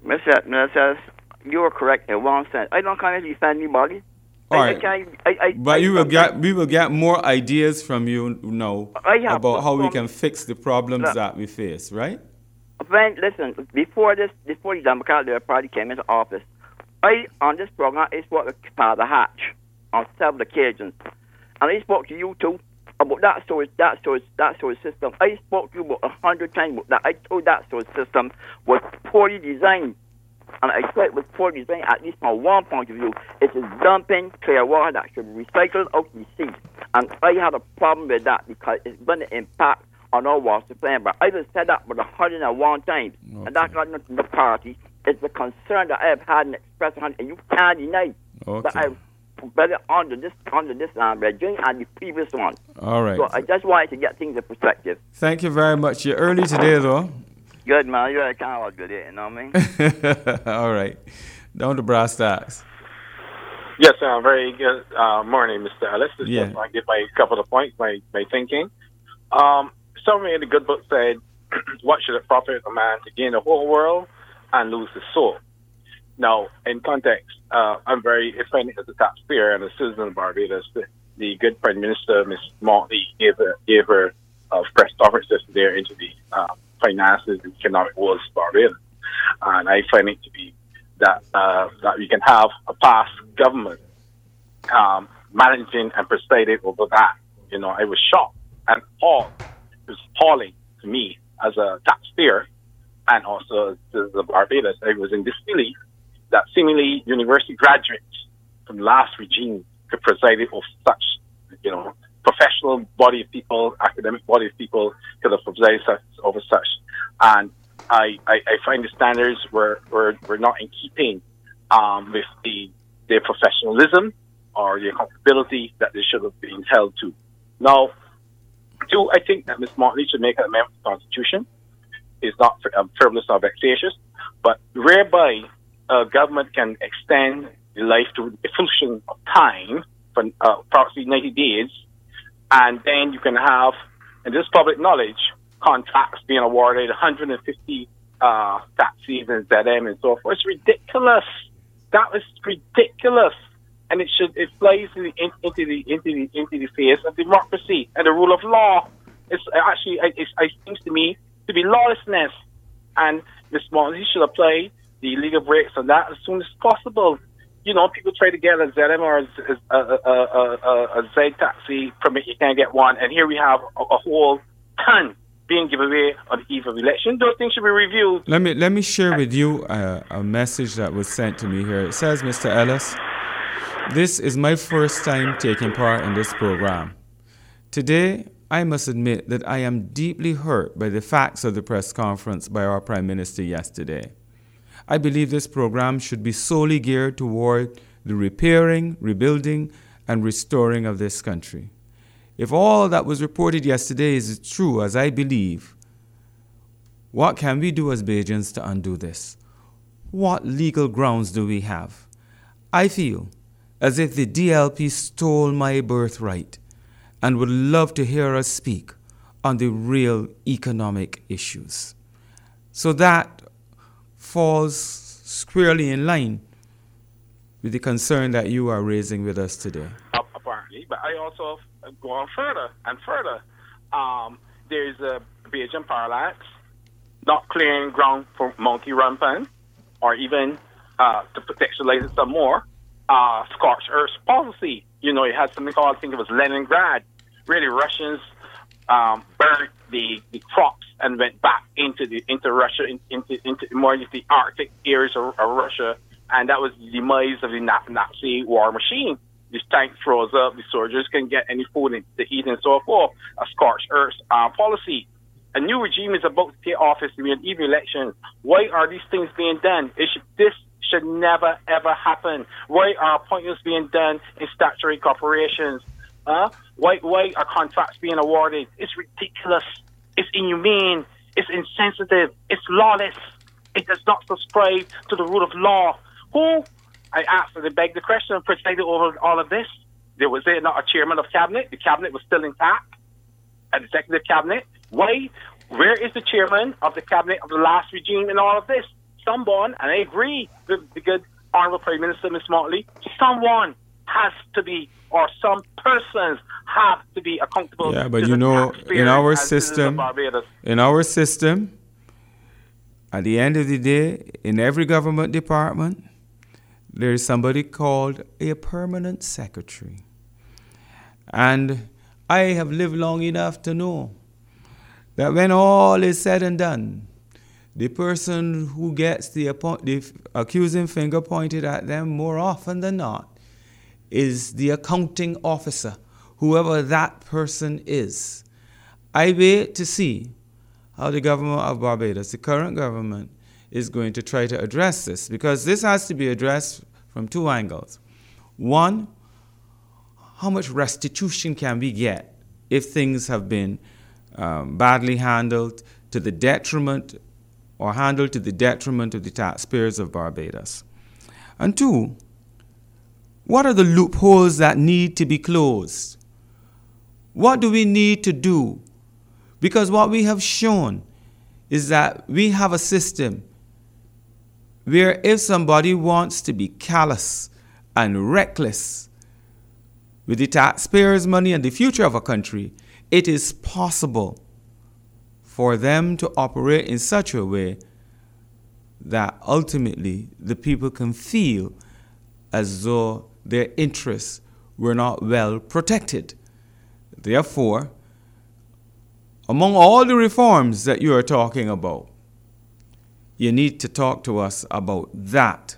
Mr. You are correct in one sense. I don't kind of defend anybody. All right. But we will get more ideas from you now about how we can fix the problems that we face, right? Listen, before the Democratic Party came into office, on this program, I spoke with Father Hatch on several occasions. And I spoke to you too about that storage system. I spoke to you about 100 times about that. I told that storage system was poorly designed. And I said it was poorly designed, at least from one point of view. It is dumping clear water that should be recycled out the sea. And I had a problem with that because it's going to impact on our water supply. But I just said that about 101 times. Okay. And that's not nothing to the party. It's the concern that I have had and expressed, and you can't deny that I've better under this regime and the previous one. All right. So I just wanted to get things in perspective. Thank you very much. You're early today, though. Good, man. You're kind of good, you know what I mean? All right. Down to brass tacks. Yes, very good morning, Mr. Ellis. Just I give my couple of points, my thinking. Somewhere in the good book said, what should it profit a man to gain the whole world and lose his soul? Now, in context, I'm very offended as a taxpayer and a citizen of Barbados. The good Prime Minister, Ms. Motley, gave her press conference yesterday into the finances and economic woes of Barbados. And I find it to be that we can have a past government managing and presiding over that. You know, I was shocked and appalled. It was appalling to me as a taxpayer and also as a Barbados. I was in disbelief that seemingly university graduates from the last regime could preside over such, professional body of people, academic body of people could have presided over such. And I find the standards were not in keeping with their professionalism or the accountability that they should have been held to. Now, two, I think that Ms. Motley should make an amendment to the Constitution. It's not frivolous or vexatious, but whereby government can extend the life to a function of time for approximately 90 days, and then you can have, and this is public knowledge, contracts being awarded 150 taxis and ZM and so forth. It's ridiculous. That was ridiculous, and it plays into the face of democracy and the rule of law. It seems to me to be lawlessness, and Ms. Motley should apply the legal brakes on that as soon as possible. People try to get a ZM or a Z taxi permit, you can't get one, and here we have a whole ton being given away on the eve of election. Those things should be reviewed. Let me share with you a message that was sent to me here. It says, Mr. Ellis, this is my first time taking part in this program. Today, I must admit that I am deeply hurt by the facts of the press conference by our Prime Minister yesterday. I believe this program should be solely geared toward the repairing, rebuilding, and restoring of this country. If all that was reported yesterday is true, as I believe, what can we do as Bajans to undo this? What legal grounds do we have? I feel as if the DLP stole my birthright and would love to hear us speak on the real economic issues. So that falls squarely in line with the concern that you are raising with us today. Apparently, but I also go on further and further. There's a Bajan parallel, not clearing ground for monkey rampant, or even to contextualize it some more, scorched earth policy. It had something called, I think it was Leningrad, where the Russians burned the crops and went back into Russia, into more into the Arctic areas of Russia, and that was the demise of the Nazi war machine. This tank throws up, the soldiers can get any food to eat and so forth. A scorched earth policy. A new regime is about to take office to be an even election. Why are these things being done? This should never ever happen. Why are appointments being done in statutory corporations? Why are contracts being awarded? It's ridiculous. It's inhumane. It's insensitive. It's lawless. It does not subscribe to the rule of law. Who, I asked, to beg the question, presided over all of this? There was not a chairman of cabinet. The cabinet was still intact. An executive cabinet. Why? Where is the chairman of the cabinet of the last regime in all of this? someone, and I agree with the good Honorable Prime Minister, Ms. Motley, someone has to be, or some persons have to be accountable. Yeah, but to you the know, in our system, at the end of the day, in every government department, there is somebody called a permanent secretary. And I have lived long enough to know that when all is said and done, the person who gets the accusing finger pointed at them more often than not is the accounting officer, whoever that person is. I wait to see how the government of Barbados, the current government, is going to try to address this, because this has to be addressed from two angles. One, how much restitution can we get if things have been badly handled to the detriment or handled to the detriment of the taxpayers of Barbados? And two, what are the loopholes that need to be closed? What do we need to do? Because what we have shown is that we have a system where if somebody wants to be callous and reckless with the taxpayers' money and the future of a country, it is possible for them to operate in such a way that ultimately the people can feel as though their interests were not well protected. Therefore, among all the reforms that you are talking about, you need to talk to us about that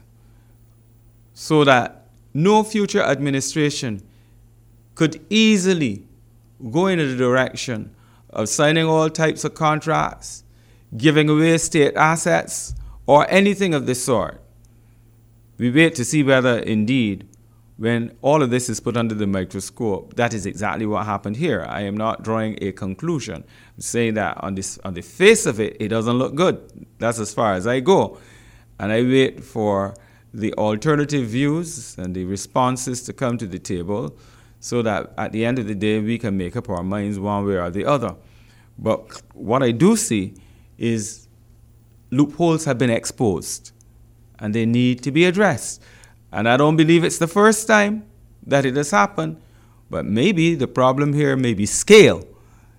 so that no future administration could easily go in the direction of signing all types of contracts, giving away state assets, or anything of this sort. We wait to see whether indeed, when all of this is put under the microscope, that is exactly what happened here. I am not drawing a conclusion. I'm saying that on the face of it, it doesn't look good. That's as far as I go. And I wait for the alternative views and the responses to come to the table so that at the end of the day, we can make up our minds one way or the other. But what I do see is loopholes have been exposed and they need to be addressed. And I don't believe it's the first time that it has happened, but maybe the problem here may be scale.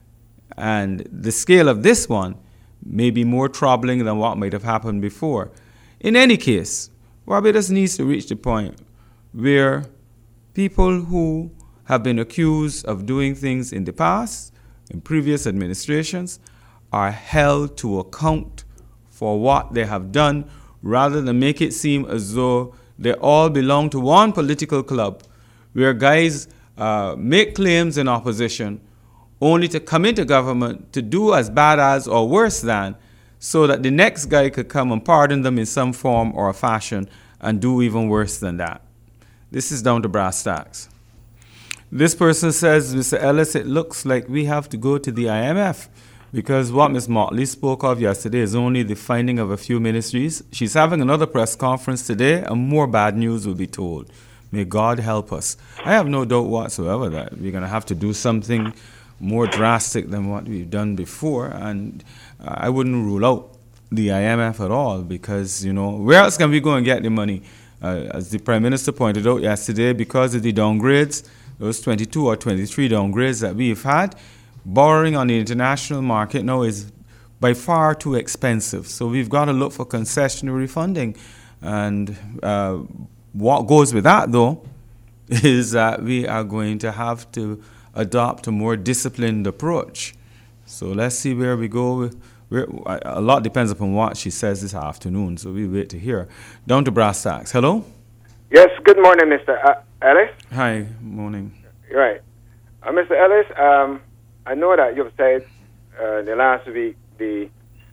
And the scale of this one may be more troubling than what might have happened before. In any case, Barbados needs to reach the point where people who have been accused of doing things in the past, in previous administrations, are held to account for what they have done, rather than make it seem as though they all belong to one political club where guys make claims in opposition only to come into government to do as bad as or worse than, so that the next guy could come and pardon them in some form or fashion and do even worse than that. This is down to brass tacks. This person says, Mr. Ellis, it looks like we have to go to the IMF because what Ms. Motley spoke of yesterday is only the finding of a few ministries. She's having another press conference today and more bad news will be told. May God help us. I have no doubt whatsoever that we're going to have to do something more drastic than what we've done before, and I wouldn't rule out the IMF at all because, you know, where else can we go and get the money? As the Prime Minister pointed out yesterday, because of the downgrades, those 22 or 23 downgrades that we've had, borrowing on the international market now is by far too expensive. So we've got to look for concessionary funding. And what goes with that, though, is that we are going to have to adopt a more disciplined approach. So let's see where we go. A lot depends upon what she says this afternoon, so we wait to hear. Down to brass tacks. Hello? Yes, good morning, Mr. Ellis. Hi, morning. Right. Mr. Ellis, I know that you've said the last week the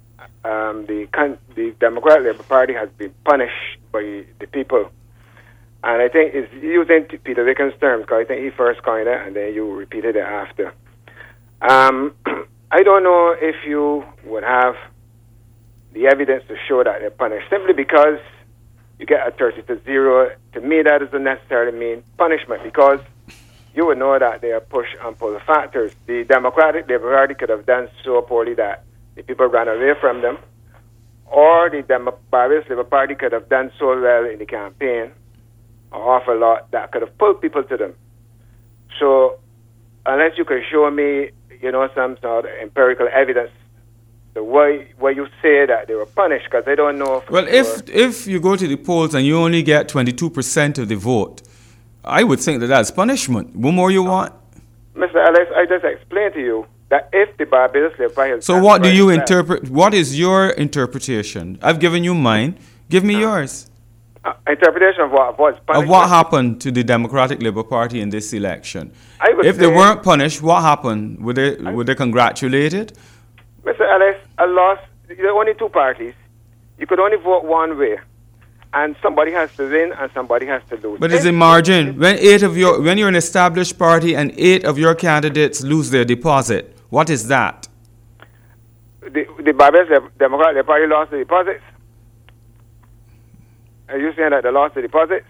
Democratic Labour Party has been punished by the people. And I think it's using Peter Dickens' terms, because I think he first coined it and then you repeated it after. I don't know if you would have the evidence to show that they're punished. Simply because you get a 30-0, to me that doesn't necessarily mean punishment, because you would know that they are push and pull factors. The Democratic Labour Party could have done so poorly that the people ran away from them, or the Barbados Labour Party could have done so well in the campaign, an awful lot that could have pulled people to them. So, unless you can show me, some sort of empirical evidence, the way you say that they were punished, because I don't know. Well, if you go to the polls and you only get 22% of the vote, I would think that that's punishment. What more you want? Mr. Ellis, I just explained to you that if the Barbados Labour Party... So what do you interpret? What is your interpretation? I've given you mine. Give me yours. Interpretation of what? Of what happened to the Democratic Labour Party in this election? If they weren't punished, what happened? Were they congratulated? Mr. Ellis, a loss, there are only two parties. You could only vote one way. And somebody has to win and somebody has to lose. But it's a margin. When you're an established party and 8 of your candidates lose their deposit, what is that? The Barbados Democratic Party lost the deposits? Are you saying that they lost the deposits?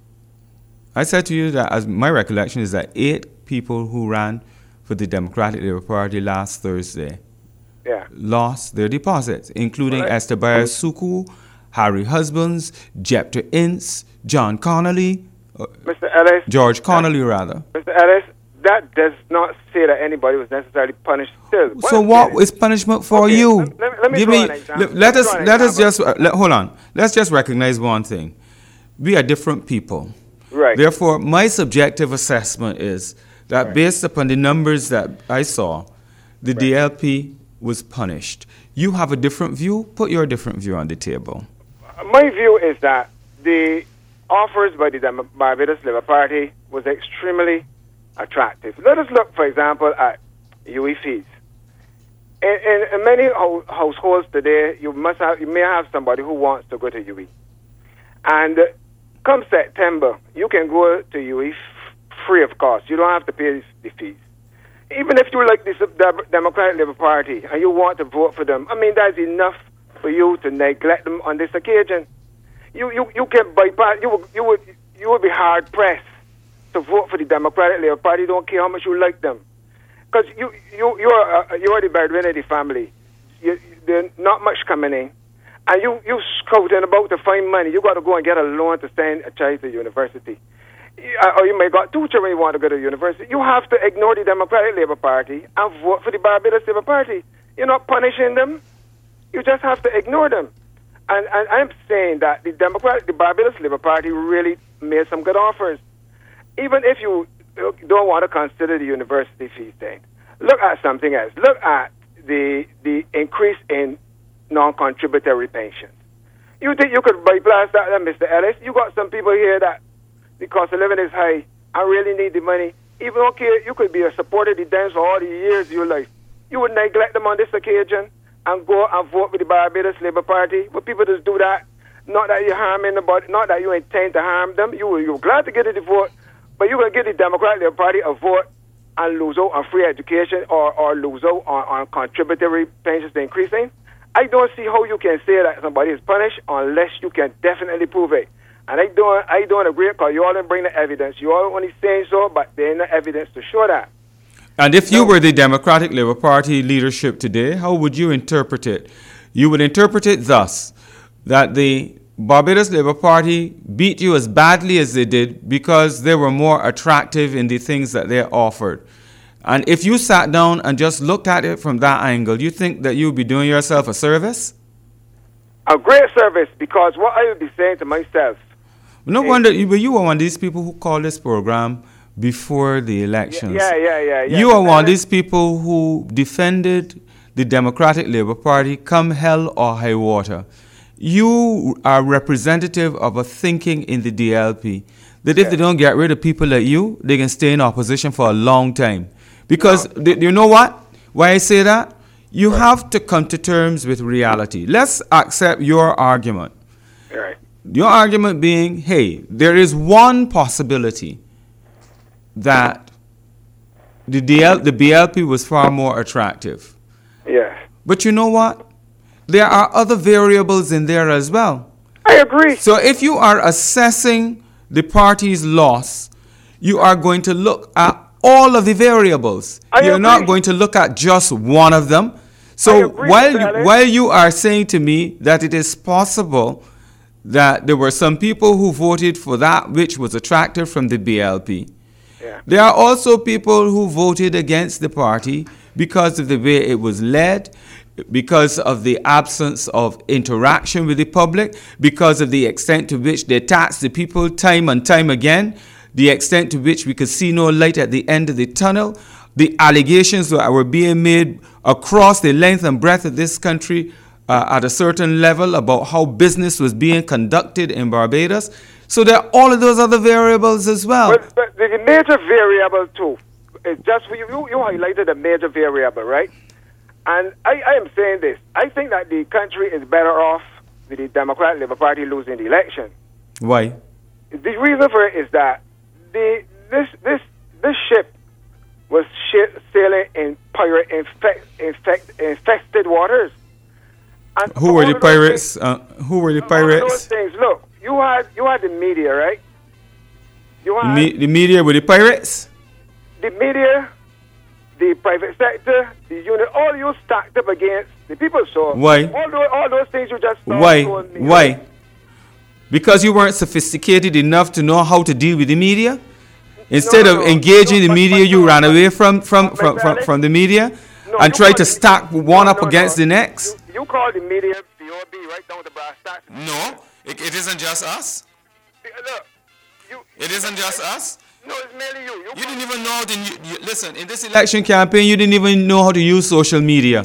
I said to you that, as my recollection is that 8 people who ran for the Democratic Labour Party last Thursday lost their deposits, including Esther Bayasuku, Harry Husbands, Jepter Ince, John Connolly, Mr. Ellis, George Connolly, rather. Mr. Ellis, that does not say that anybody was necessarily punished still. So what is punishment for you? Let me draw an example. Hold on. Let's just recognize one thing. We are different people. Right. Therefore, my subjective assessment is that based upon the numbers that I saw, the DLP was punished. You have a different view? Put your different view on the table. My view is that the offers by the Barbados Labour Party was extremely attractive. Let us look, for example, at UE fees. In many households today, you may have somebody who wants to go to UE. And come September, you can go to UE free of cost. You don't have to pay the fees. Even if you like the Democratic Labour Party and you want to vote for them, that's enough for you to neglect them on this occasion. You can bypass. You would be hard pressed to vote for the Democratic Labour Party. Don't care how much you like them, because you're the breadwinner of the family. There's not much coming in, and you scouting about to find money. You got to go and get a loan to send a child to university. Or you may got 2 children you want to go to university. You have to ignore the Democratic Labour Party and vote for the Barbados Labour Party. You're not punishing them. You just have to ignore them. And I'm saying that the Barbados Labour Party really made some good offers. Even if you don't want to consider the university fees thing, look at something else. Look at the increase in non-contributory pensions. You think you could bypass that, Mr. Ellis? You got some people here that the cost of living is high. I really need the money. Even you could be a supporter of the Dems for all the years of your life. You would neglect them on this occasion and go and vote with the Barbados Labour Party. But people just do that. Not that you're harming them, not that you intend to harm them. You're glad to get the vote, but you're going to give the Democratic Labour Party a vote and lose out on free education or lose out on contributory pensions increasing. I don't see how you can say that somebody is punished unless you can definitely prove it. And I don't agree, because you all didn't bring the evidence. You all only saying so, but there ain't no evidence to show that. And if you were the Democratic Labour Party leadership today, how would you interpret it? You would interpret it thus, that the Barbados Labour Party beat you as badly as they did because they were more attractive in the things that they offered. And if you sat down and just looked at it from that angle, you think that you would be doing yourself a service? A great service, because what I would be saying to myself, no wonder you were one of these people who called this program before the elections. Yeah. You are one of these people who defended the Democratic Labour Party come hell or high water. You are representative of a thinking in the DLP that if they don't get rid of people like you, they can stay in opposition for a long time. Because you know what? Why I say that? You have to come to terms with reality. Let's accept your argument. Right. Your argument being, hey, there is one possibility that the BLP was far more attractive. Yes. But you know what? There are other variables in there as well. I agree. So if you are assessing the party's loss, you are going to look at all of the variables. You're not going to look at just one of them. So agree, Mr. Ellis. while you are saying to me that it is possible that there were some people who voted for that which was attractive from the BLP, Yeah. there are also people who voted against the party because of the way it was led, because of the absence of interaction with the public, because of the extent to which they taxed the people time and time again, the extent to which we could see no light at the end of the tunnel, the allegations that were being made across the length and breadth of this country at a certain level about how business was being conducted in Barbados. So there are all of those other variables as well. But the major variable too, is just you highlighted a major variable, right? And I am saying this. I think that the country is better off with the Democratic Labour Party losing the election. Why? The reason for it is that this ship was sailing in pirate infested waters. And Who were the pirates? Who were the all of pirates? those things. Look, you had the media, right? You had The media were the pirates? the media, the private sector, the union, all you stacked up against the people. So Why? all those things you just Why? told me. Why? Because you weren't sophisticated enough to know how to deal with the media? Instead of engaging the media, you ran away from the media and tried to stack one up against the next? You call the media BOB right down to brass tacks. No, it isn't just us. Look, It isn't just us. no, it's mainly you. You didn't even know how to listen, in this election campaign, you didn't even know how to use social media.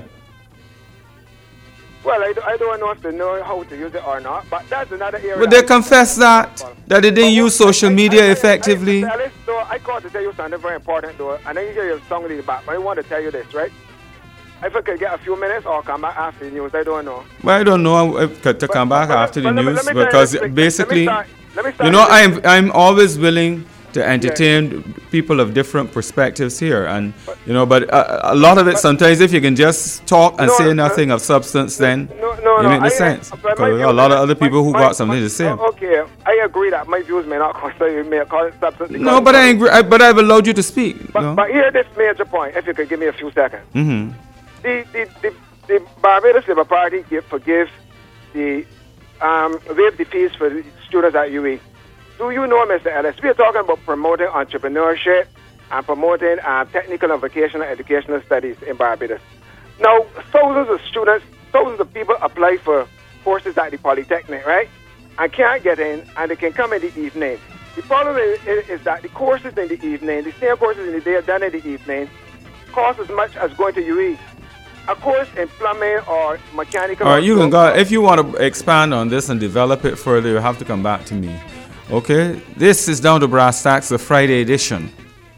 Well, I don't know if they know how to use it or not, but that's another area. But they confess that they didn't use social media effectively. So I called to tell you something very important, though, and then you hear your song in the back. But I want to tell you this, right? If I could get a few minutes or come back after the news, I don't know. Well, I don't know if to come back after the let me news tell you because this, basically, let me start you know, with this. I'm always willing to entertain people of different perspectives here, and you know, but a lot of it sometimes, if you can just talk and say nothing of substance, then it makes no sense. Because there are a lot of other people who got something to say. Okay, I agree that my views may not consider may call it substance. No, but I agree. But I've allowed you to speak. But here, this major point, if you could give me a few seconds. Mm-hmm. The Barbados Labour Party forgives waive the fees for the students at UE. Do you know, Mr. Ellis, we are talking about promoting entrepreneurship and promoting technical and vocational educational studies in Barbados. Now, thousands of students, thousands of people apply for courses at the Polytechnic, right? And can't get in, and they can come in the evening. The problem is that the courses in the evening, the same courses in the day done in the evening, cost as much as going to UE. A course in plumbing or mechanical... All right, you can go. If you want to expand on this and develop it further, you have to come back to me. Okay? This is Down to Brass Tacks, the Friday edition.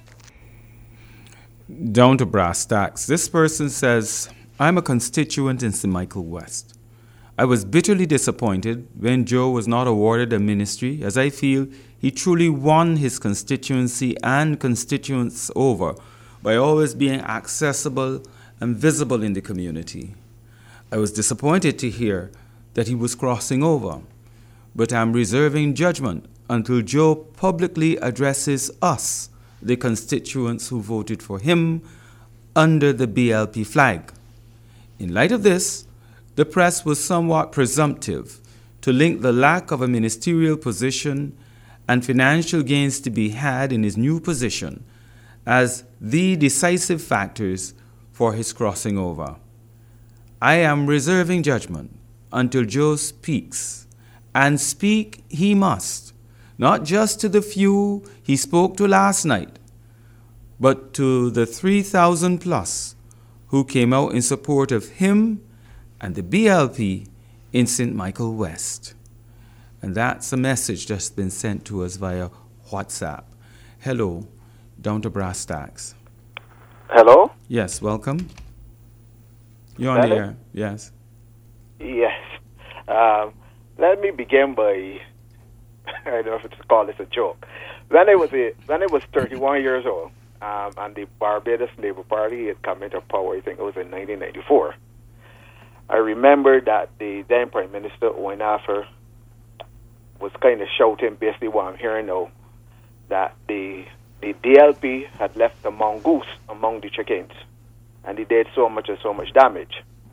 Down to Brass Tacks. This person says, I'm a constituent in St. Michael West. I was bitterly disappointed when Joe was not awarded a ministry, as I feel he truly won his constituency and constituents over by always being accessible and visible in the community. I was disappointed to hear that he was crossing over, but I'm reserving judgment until Joe publicly addresses us, the constituents who voted for him, under the BLP flag. In light of this, the press was somewhat presumptive to link the lack of a ministerial position and financial gains to be had in his new position as the decisive factors for his crossing over. I am reserving judgment until Joe speaks, and speak he must, not just to the few he spoke to last night, but to the 3,000 plus who came out in support of him and the BLP in St. Michael West. And that's a message that's been sent to us via WhatsApp. Hello, Down to Brass Tacks. Hello? Yes, welcome. You're on the air. Yes. Yes. Let me begin by, I don't know if it's called this a joke. When I was 31 years old, and the Barbados Labour Party had come into power, I think it was in 1994. I remember that the then Prime Minister, Owen Arthur, was kind of shouting basically what I'm hearing now, that the DLP had left a mongoose among the chickens, and they did so much damage.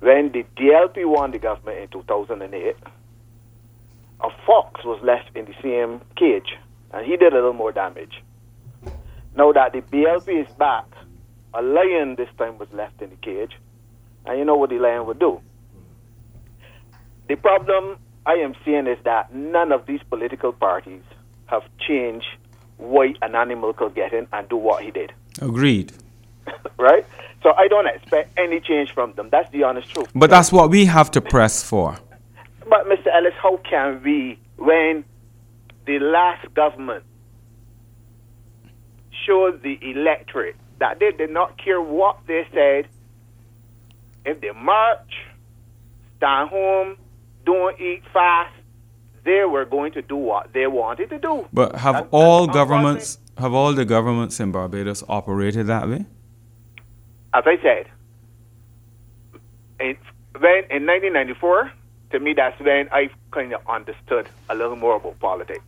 when the DLP won the government in 2008, a fox was left in the same cage, and he did a little more damage. Now that the BLP is back, a lion this time was left in the cage, and you know what the lion would do. The problem I am seeing is that none of these political parties have changed why an animal could get in and do what he did. Agreed. Right? So I don't expect any change from them. That's the honest truth. But that's what we have to press for. But Mr. Ellis, how can we, when the last government showed the electorate that they did not care what they said, if they march, stand home, don't eat fast, they were going to do what they wanted to do. But have all the governments in Barbados operated that way? As I said, in 1994, to me, that's when I kind of understood a little more about politics.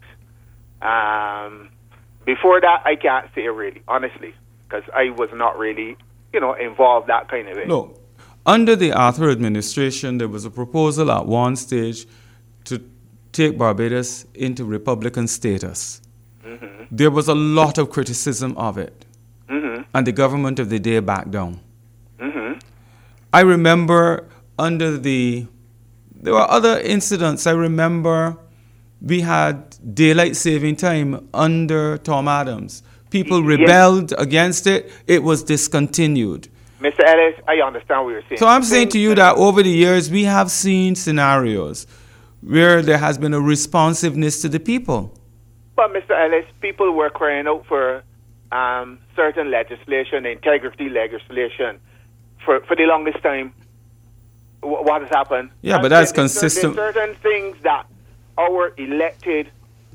Before that, I can't say really, honestly, because I was not really, involved that kind of way. No. Under the Arthur administration, there was a proposal at one stage to take Barbados into Republican status. Mm-hmm. There was a lot of criticism of it. Mm-hmm. And the government of the day backed down. Mm-hmm. I remember there were other incidents. I remember we had daylight saving time under Tom Adams. People rebelled against it. It was discontinued. Mr. Ellis, I understand what you're saying. So I'm saying to you that over the years, we have seen scenarios where there has been a responsiveness to the people. But Mr. Ellis, people were crying out for certain legislation, integrity legislation, for the longest time. What has happened? Yeah, but that's consistent. There's certain things that our elected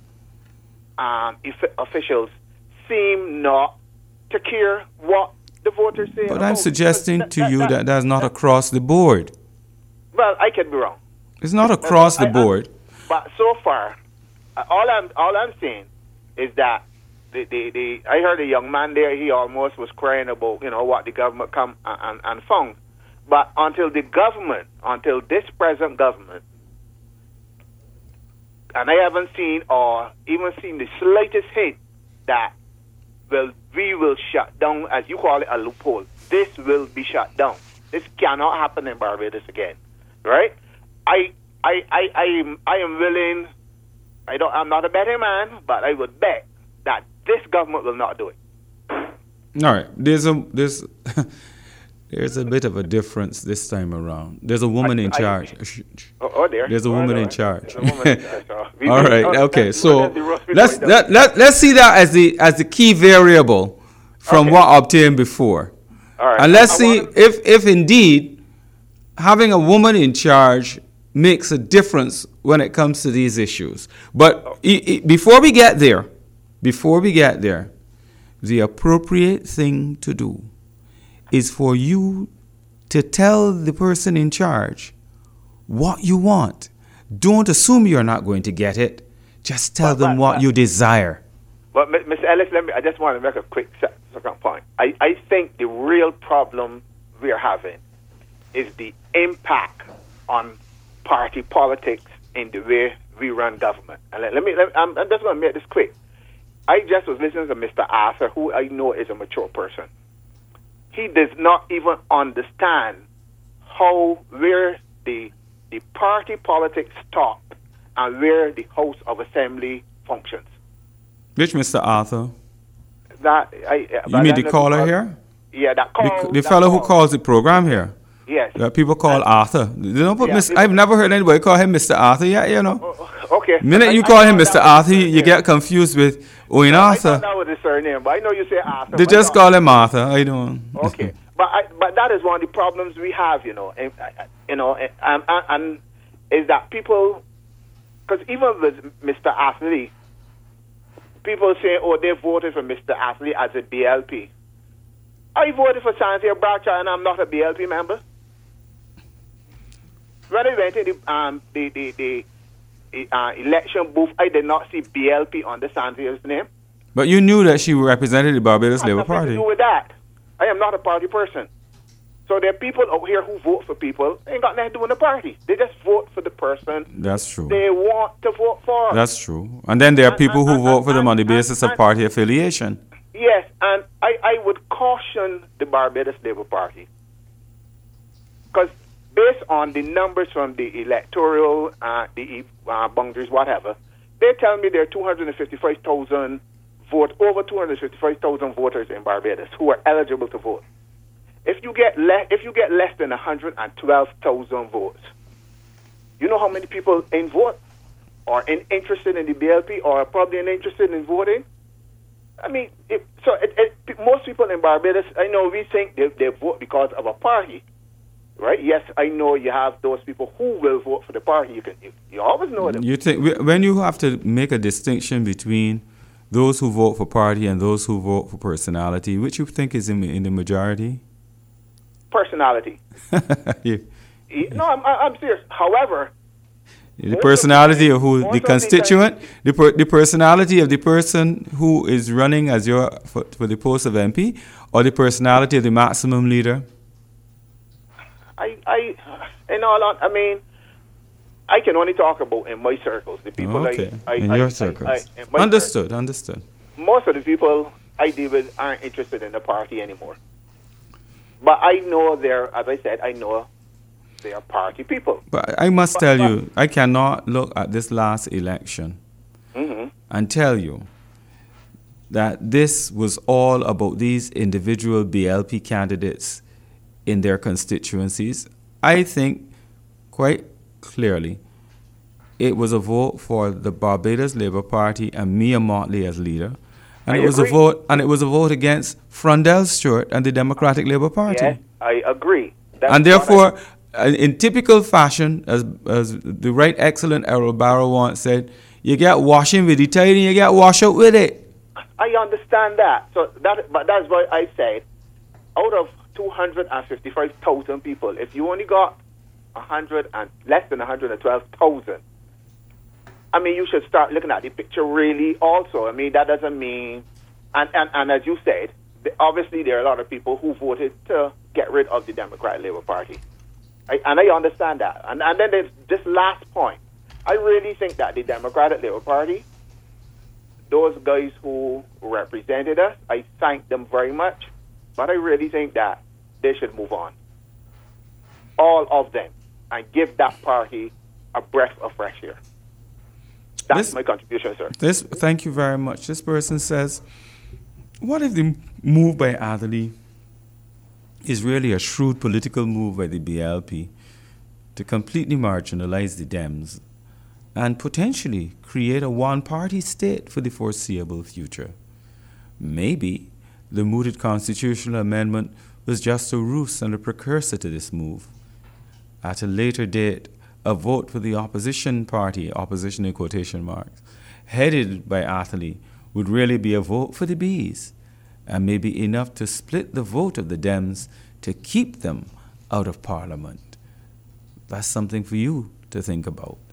officials seem not to care what the voters say. But I'm suggesting to you that that's not across the board. Well, I could be wrong. It's not across the board. But so far, all I'm saying is that I heard a young man there. He almost was crying about what the government come and found. But until this present government, and I haven't seen or even seen the slightest hint that we will shut down, as you call it, a loophole. This will be shut down. This cannot happen in Barbados again, right? I am willing. I'm not a betting man, but I would bet that this government will not do it. All right, there's a bit of a difference this time around. There's a woman in charge. There's a woman in charge. All right. Okay. So let's see that as the key variable from what obtained before. All right. And let's see if indeed having a woman in charge makes a difference when it comes to these issues. But before we get there, the appropriate thing to do is for you to tell the person in charge what you want. Don't assume you're not going to get it. Just tell them what you desire. But Mr. Ellis, I just want to make a quick second point. I think the real problem we're having is the impact on party politics in the way we run government. And I'm just going to make this quick. I just was listening to Mr. Arthur, who I know is a mature person. He does not even understand where the party politics stop and where the House of Assembly functions. Which Mr. Arthur? You mean the caller here? Yeah, that call. The fellow who calls the program here? Yes. That people call Arthur. They don't put I've never heard anybody call him Mr. Arthur yet, Okay. The minute you call him Mr. Arthur, you get confused with Owen Arthur. I thought that was his surname, but I know you say Arthur. They just call him Arthur. I don't. Okay. But that is one of the problems we have, and is that people, because even with Mr. Astley, people say, they voted for Mr. Astley as a BLP. I voted for Santia Bradshaw, and I'm not a BLP member. When I went in the election booth, I did not see BLP on the Santia's name. But you knew that she represented the Barbados Labour Party. Nothing to do with that. I am not a party person. So there are people out here who vote for people. They ain't got nothing to do with the party. They just vote for the person That's true. they want to vote for. That's true. And then there are people who vote for them on the basis of party affiliation. Yes, and I would caution the Barbados Labour Party. Because based on the numbers from the electoral, the boundaries, whatever, they tell me there are 255,000 over 255,000 voters in Barbados who are eligible to vote. If you get less than 112,000 votes, you know how many people ain't vote or interested in the BLP or probably interested in voting? I mean, most people in Barbados, I know we think they vote because of a party, right? Yes, I know you have those people who will vote for the party. You always know them. You think when you have to make a distinction between those who vote for party and those who vote for personality, which you think is in the majority? Personality. No, I'm serious. However, the personality of who the constituent, the personality of the person who is running as for the post of MP, or the personality of the maximum leader. I can only talk about in my circles, the people in your circles. Understood. Most of the people I deal with aren't interested in the party anymore. But I know as I said, I know they are party people. But I must tell you, I cannot look at this last election and tell you that this was all about these individual BLP candidates in their constituencies. I think quite clearly it was a vote for the Barbados Labour Party and Mia Motley as leader. And it was a vote against Frondell Stewart and the Democratic Labour Party. Yeah, I agree. And therefore, in typical fashion, as the right excellent Errol Barrow once said, you get washing with the tide and you get washed out with it. I understand that. But that's why I said, out of 255,000 people, if you only got less than 112,000, I mean, you should start looking at the picture really also. I mean, that doesn't mean, and as you said, obviously there are a lot of people who voted to get rid of the Democratic Labour Party. And I understand that. And then there's this last point. I really think that the Democratic Labour Party, those guys who represented us, I thank them very much, but I really think that they should move on. All of them. And give that party a breath of fresh air. That's my contribution, sir. Thank you very much. This person says, what if the move by Atherley is really a shrewd political move by the BLP to completely marginalize the Dems and potentially create a one-party state for the foreseeable future? Maybe the mooted constitutional amendment was just a ruse and a precursor to this move. At a later date, a vote for the opposition party, opposition in quotation marks, headed by Atherley, would really be a vote for the Bees, and maybe enough to split the vote of the Dems to keep them out of Parliament. That's something for you to think about.